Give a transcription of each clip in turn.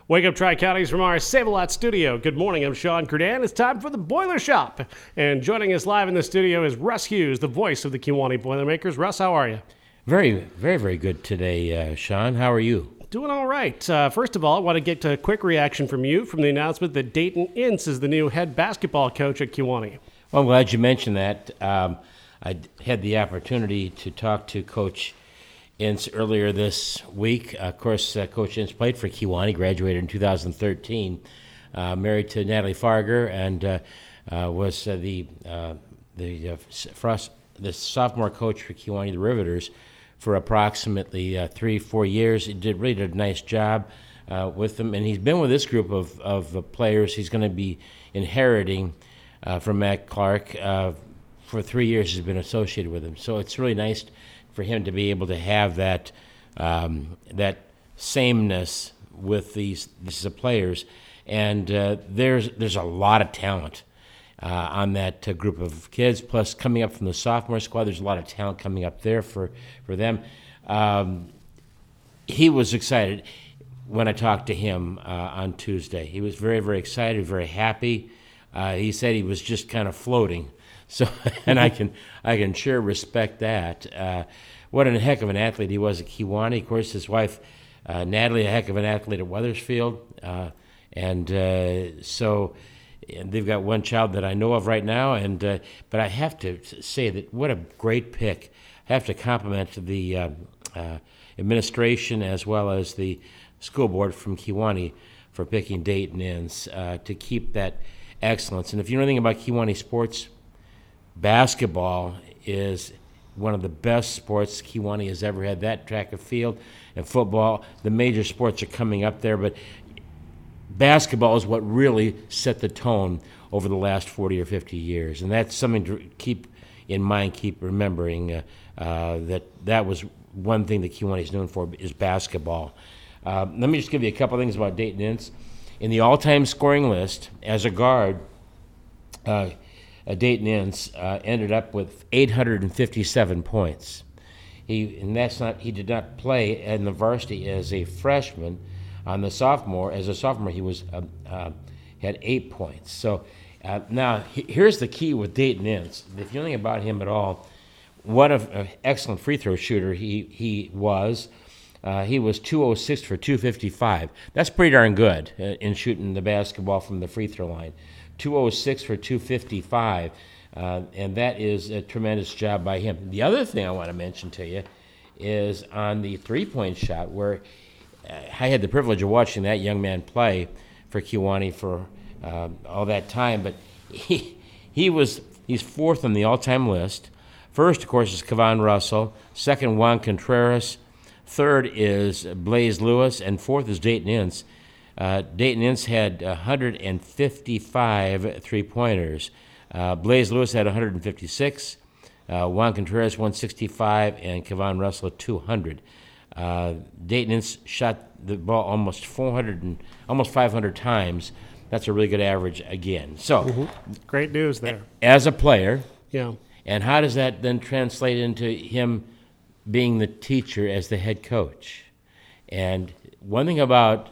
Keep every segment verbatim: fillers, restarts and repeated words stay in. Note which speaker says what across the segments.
Speaker 1: Wake up, Tri-Counties, from our Save-A-Lot studio. Good morning, I'm Sean Curdan. It's time for the Boiler Shop. And joining us live in the studio is Russ Hughes, the voice of the Kewanee Boilermakers. Russ, how are you?
Speaker 2: Very, very, very good today, uh, Sean. How are you?
Speaker 1: Doing all right. Uh, first of all, I want to get a quick reaction from you from the announcement that Dayton Ince is the new head basketball coach at Kewanee.
Speaker 2: Well, I'm glad you mentioned that. Um, I had the opportunity to talk to Coach Ince earlier this week. Uh, of course, uh, Coach Ince played for Kewanee, graduated in two thousand thirteen, uh, married to Natalie Farger, and uh, uh, was uh, the uh, the uh, frost, the sophomore coach for Kewanee, the Riveters, for approximately uh, three, four years. He did really did a nice job uh, with them, and he's been with this group of of uh, players. He's going to be inheriting uh, from Matt Clark. Uh, for three years, he's been associated with him, so it's really nice for him to be able to have that um, that sameness with these these players, and uh, there's there's a lot of talent uh, on that uh, group of kids. Plus, coming up from the sophomore squad, there's a lot of talent coming up there for for them. Um, he was excited when I talked to him uh, on Tuesday. He was very very excited, very happy. Uh, he said he was just kind of floating. So, and I can I can sure respect that. Uh, what a heck of an athlete he was at Kewanee. Of course, his wife, uh, Natalie, a heck of an athlete at Wethersfield. Uh, and uh, so and they've got one child that I know of right now. And uh, but I have to say that what a great pick. I have to compliment the uh, uh, administration as well as the school board from Kewanee for picking Dayton Ince uh, to keep that excellence. And if you know anything about Kewanee sports, basketball is one of the best sports Kewanee has ever had. That track and field and football, the major sports are coming up there, but basketball is what really set the tone over the last forty or fifty years, and that's something to keep in mind, keep remembering uh, uh, that that was one thing that Kewanee is known for is basketball. Uh, let me just give you a couple things about Dayton Ince. In the all-time scoring list, as a guard, uh, Uh, Dayton Ince uh, ended up with eight hundred fifty-seven points. He and that's not he did not play in the varsity as a freshman. On the sophomore, as a sophomore, he was uh, uh, had eight points. So uh, now he, here's the key with Dayton Ince. If you know anything about him at all, what an excellent free throw shooter he he was. Uh, he was two oh six for two fifty-five. That's pretty darn good uh, in shooting the basketball from the free throw line. two oh six for two fifty-five, uh, and that is a tremendous job by him. The other thing I want to mention to you is on the three-point shot, where uh, I had the privilege of watching that young man play for Kewanee for uh, all that time, but he he was he's fourth on the all-time list. First, of course, is Kevon Russell. Second, Juan Contreras. Third is Blaze Lewis, and fourth is Dayton Ince. Uh, Dayton Ince had one hundred fifty-five three-pointers. Uh, Blaze Lewis had one hundred fifty-six. Uh, Juan Contreras one sixty-five, and Kevon Russell two hundred. Uh, Dayton Ince shot the ball almost four hundred and almost five hundred times. That's a really good average again. So,
Speaker 1: mm-hmm. Great news there.
Speaker 2: As a player,
Speaker 1: yeah.
Speaker 2: And how does that then translate into him being the teacher as the head coach? And one thing about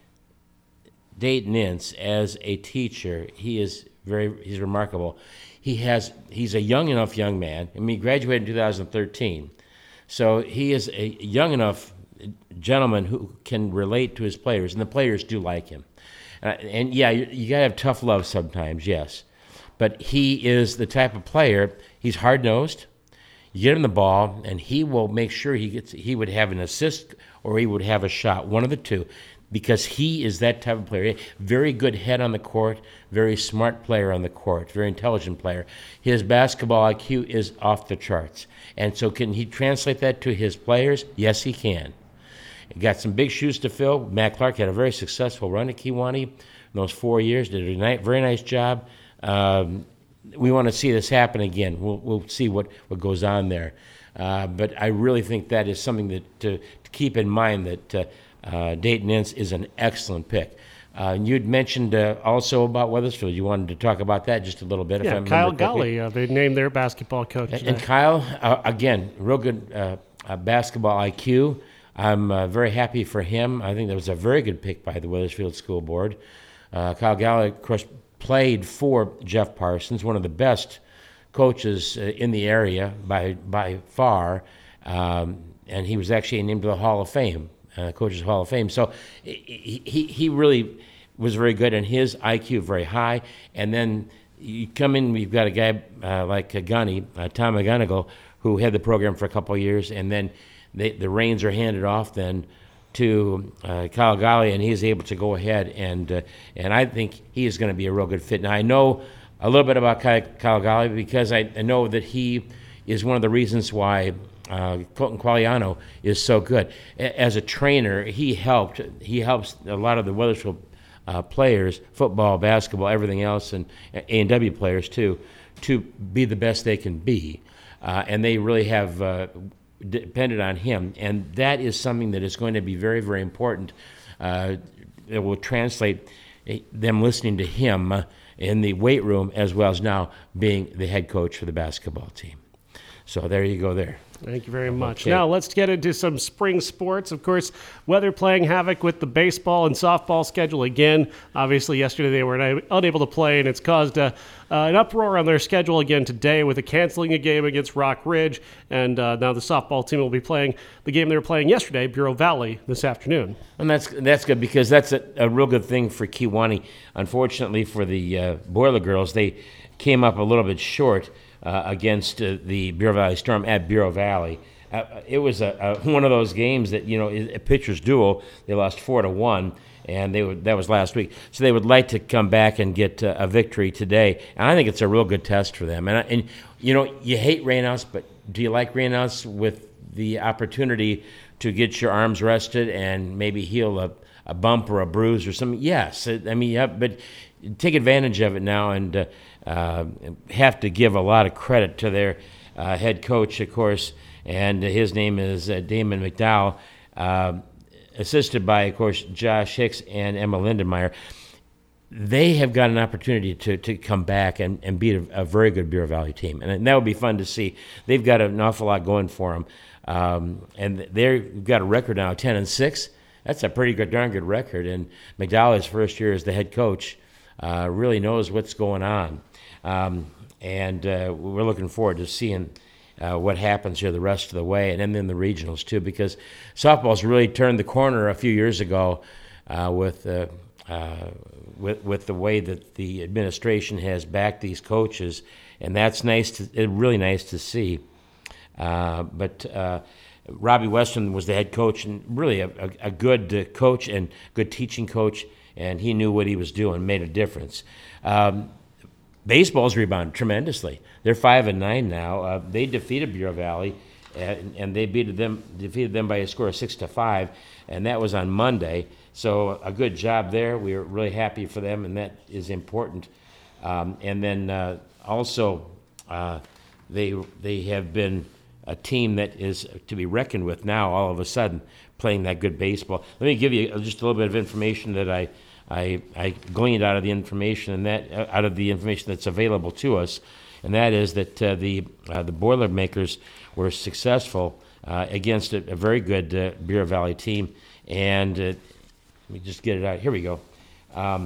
Speaker 2: Dayton Ince as a teacher, he is very he's remarkable. He has he's a young enough young man. I mean, he graduated in two thousand thirteen, so he is a young enough gentleman who can relate to his players, and the players do like him. Uh, and yeah, you, you gotta have tough love sometimes, yes, but he is the type of player. He's hard nosed. You get him the ball, and he will make sure he gets. He would have an assist or he would have a shot, one of the two. Because he is that type of player. Very good head on the court, very smart player on the court, very intelligent player. His basketball I Q is off the charts. And so can he translate that to his players? Yes, he can. He got some big shoes to fill. Matt Clark had a very successful run at Kewanee in those four years, did a ni- very nice job. Um, we want to see this happen again. We'll, we'll see what, what goes on there. Uh, but I really think that is something that to, to keep in mind that uh, Uh, Dayton Ince is an excellent pick. Uh, you'd mentioned uh, also about Wethersfield. You wanted to talk about that just a little bit.
Speaker 1: Yeah,
Speaker 2: if I
Speaker 1: Kyle
Speaker 2: remember correctly.
Speaker 1: Gully, uh, they named their basketball coach
Speaker 2: And,
Speaker 1: today.
Speaker 2: and Kyle, uh, again, real good uh, uh, basketball I Q. I'm uh, very happy for him. I think that was a very good pick by the Wethersfield School Board. Uh, Kyle Galley, of course, played for Jeff Parsons, one of the best coaches uh, in the area by by far, um, and he was actually named to the Hall of Fame, uh, Coaches Hall of Fame. So he, he he really was very good, and his I Q very high. And then you come in, we've got a guy uh, like uh, Gunny, uh, Tom McGonigal, who had the program for a couple of years, and then they, the reins are handed off then to uh, Kyle Galley, and he's able to go ahead, and uh, and I think he is going to be a real good fit. Now, I know a little bit about Kyle, Kyle Galley because I, I know that he is one of the reasons why uh, Colton Qualiano is so good. A- as a trainer, he helped. He helps a lot of the Wethersfield uh, players, football, basketball, everything else, and A and W players too, to be the best they can be. Uh, and they really have uh, depended on him, and that is something that is going to be very, very important. Uh, it will translate them listening to him in the weight room as well as now being the head coach for the basketball team. So there you go there.
Speaker 1: Thank you very much.
Speaker 2: Okay.
Speaker 1: Now let's get into some spring sports. Of course, weather playing havoc with the baseball and softball schedule again. Obviously, yesterday they were unable to play, and it's caused a, uh, an uproar on their schedule again today with a canceling a game against Rock Ridge. And uh, now the softball team will be playing the game they were playing yesterday, Bureau Valley, this afternoon.
Speaker 2: And that's that's good because that's a, a real good thing for Kewanee. Unfortunately for the uh, Boiler Girls, they came up a little bit short Uh, against uh, the Bureau Valley Storm at Bureau Valley. Uh, it was a, a, one of those games that, you know, a pitcher's duel. They lost four to one, and they would, that was last week. So they would like to come back and get uh, a victory today, and I think it's a real good test for them. And, and you know, you hate rainouts, but do you like rainouts with the opportunity to get your arms rested and maybe heal a, a bump or a bruise or something? Yes. I mean, yeah, but take advantage of it now, and uh, uh, have to give a lot of credit to their uh, head coach, of course, and his name is uh, Damon McDowell, uh, assisted by, of course, Josh Hicks and Emma Lindenmeyer. They have got an opportunity to, to come back and, and beat a, a very good Bureau Valley team, and that would be fun to see. They've got an awful lot going for them, um, and they've got a record now, ten and six. That's a pretty good, darn good record, and McDowell, his first year as the head coach, uh, really knows what's going on. Um, and uh, we're looking forward to seeing uh, what happens here the rest of the way, and then, then the regionals too, because softball's really turned the corner a few years ago uh, with, uh, uh, with with the way that the administration has backed these coaches, and that's nice to it, really nice to see. Uh, but uh, Robbie Weston was the head coach, and really a, a, a good uh, coach and good teaching coach, and he knew what he was doing, made a difference. Um, Baseball's rebounded tremendously. They're five and nine now. Uh, they defeated Bureau Valley, and, and they beat them defeated them by a score of six to five, and that was on Monday. So a good job there. We are really happy for them, and that is important. Um, and then uh, also, uh, they they have been a team that is to be reckoned with now. All of a sudden, playing that good baseball. Let me give you just a little bit of information that I. I, I gleaned out of the information and that uh, out of the information that's available to us, and that is that uh, the uh, the Boilermakers were successful uh, against a, a very good uh, Bureau Valley team. And uh, let me just get it out. Here we go. Um,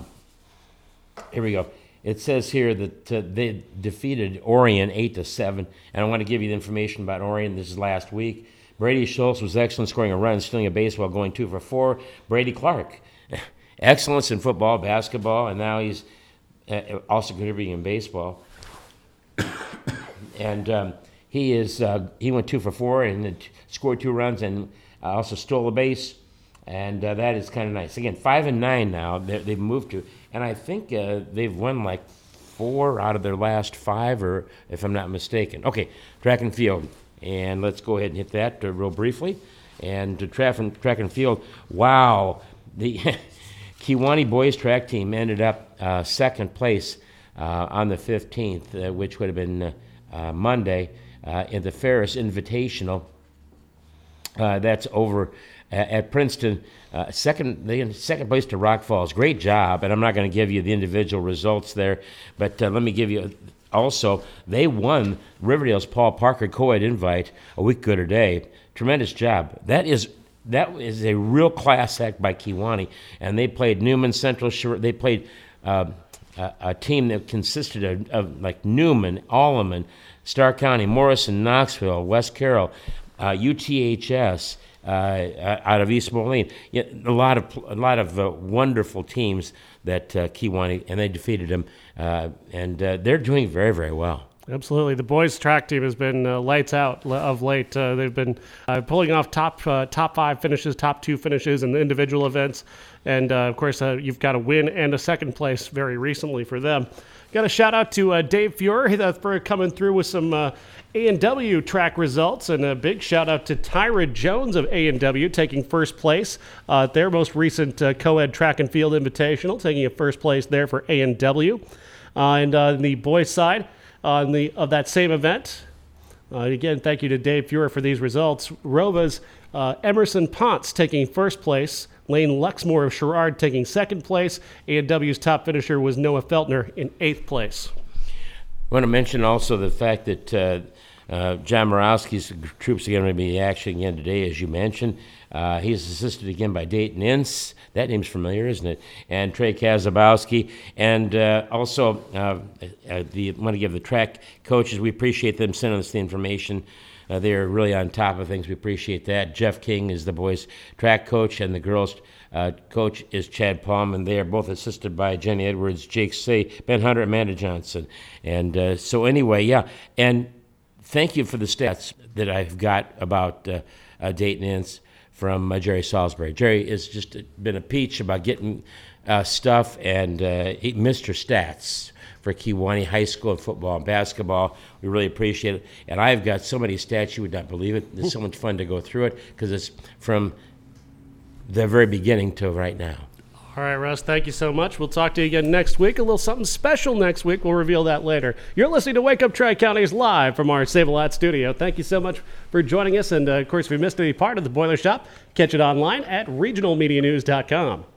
Speaker 2: here we go. It says here that uh, they defeated Orion eight to seven, and I want to give you the information about Orion. This is last week. Brady Schultz was excellent, scoring a run, stealing a base while going two for four. Brady Clark. Excellence in football, basketball, and now he's also contributing in baseball. and um, he is uh, he went two for four and scored two runs and also stole a base, and uh, that is kind of nice. Again, five and nine now they've moved to, and I think uh, they've won like four out of their last five, or if I'm not mistaken. Okay, track and field, and let's go ahead and hit that uh, real briefly. And to track and track and field, wow, the Kewanee boys track team ended up uh, second place uh, on the fifteenth, uh, which would have been uh, uh, Monday, uh, in the Ferris Invitational. Uh, that's over at, at Princeton. Uh, second, they second place to Rock Falls. Great job, and I'm not going to give you the individual results there, but uh, let me give you. Also, they won Riverdale's Paul Parker Co-ed Invite a week ago today. Tremendous job. That is that is a real class act by Kewanee, and they played Newman Central. They played uh, a, a team that consisted of, of like Newman, Alleman, Starr County, Morrison, Knoxville, West Carroll, uh, U T H S. Uh, out of East Moline, yeah, a lot of a lot of uh, wonderful teams that uh, Kewanee, and they defeated them, uh, and uh, they're doing very, very well.
Speaker 1: Absolutely. The boys' track team has been uh, lights out of late. Uh, they've been uh, pulling off top uh, top five finishes, top two finishes in the individual events. And, uh, of course, uh, you've got a win and a second place very recently for them. Got a shout out to uh, Dave Fuhrer for coming through with some uh, A and W track results, and a big shout out to Tyra Jones of A and W taking first place uh, at their most recent uh, co-ed track and field invitational, taking a first place there for A and W. Uh, and uh, on the boys' side on the of that same event, uh, again, thank you to Dave Fuhrer for these results. Rova's uh, Emerson Ponce taking first place. Lane Luxmore of Sherrard taking second place. A and W's top finisher was Noah Feltner in eighth place.
Speaker 2: I want to mention also the fact that uh, uh, John Morawski's troops are going to be in action again today, as you mentioned. Uh, he's assisted again by Dayton Ince. That name's familiar, isn't it? And Trey Kazabowski. And uh, also, uh, uh, the, I want to give the track coaches, we appreciate them sending us the information. Uh, they're really on top of things. We appreciate that. Jeff King is the boys' track coach, and the girls' uh, coach is Chad Palm, and they are both assisted by Jenny Edwards, Jake Say, Ben Hunter, Amanda Johnson. And uh, so anyway, yeah. And thank you for the stats that I've got about uh, uh, Dayton Ince from uh, Jerry Salisbury. Jerry has just been a peach about getting uh, stuff, and uh, he, Mister Stats for Kewanee High School in football and basketball. We really appreciate it. And I've got so many stats you would not believe it. It's so much fun to go through it because it's from the very beginning to right now.
Speaker 1: All right, Russ, thank you so much. We'll talk to you again next week. A little something special next week. We'll reveal that later. You're listening to Wake Up Tri-Counties live from our Save-A-Lot studio. Thank you so much for joining us. And, uh, of course, if you missed any part of the Boiler Shop, catch it online at regional media news dot com.